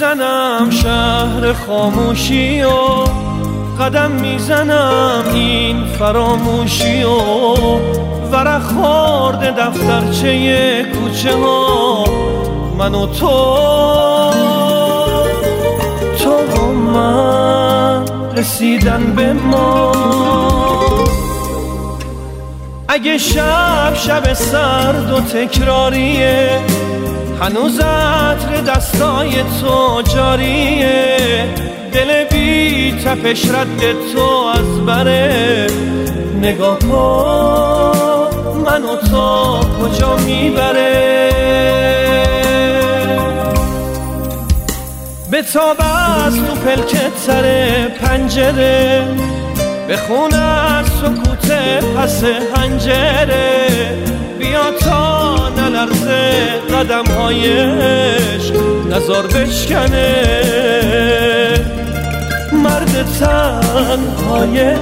میزنم شهر خاموشی و قدم میزنم این فراموشی و ورق خورده دفترچه کوچه ها من و تو و من رسیدن به ما. اگه شب سرد و تکراریه هنوز عطر دستای تو جاریه، دل بی تپش رد تو از بره. نگاه کن من و تو کجا میبره، به تاب از تو پلکه تر پنجره، بخون از سکوت پس حنجره. بیا تا نلرزه قدم هایش نزار بشکنه مرد تنهایش.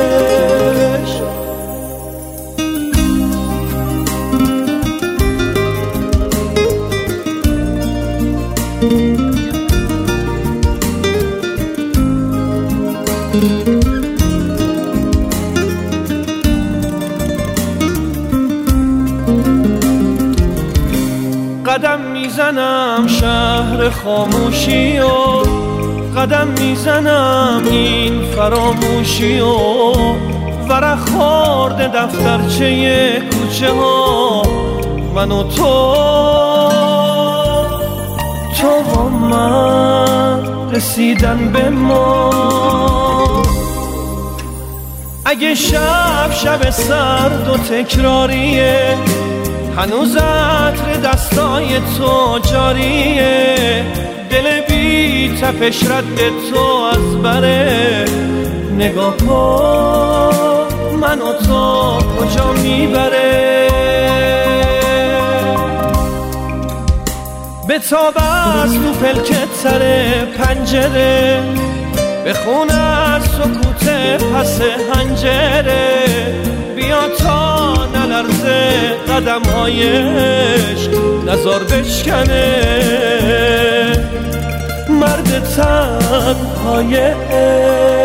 قدم میزنم شهر خاموشی و قدم میزنم این فراموشی و ورق خورده دفترچه کوچه ها من و تو و من رسیدن به ما. اگه شب سرد و تکراریه هنوز عطر دستای تو جاریه، دل بی تپش رد تو از بره. نگاه کن من و تو کجا میبره، به تاب از تو پلکه تر پنجره، بخون از سکوت پس حنجره. بیا تا نلرزه قدم هایش نزار بشکنه مرد تنهایش.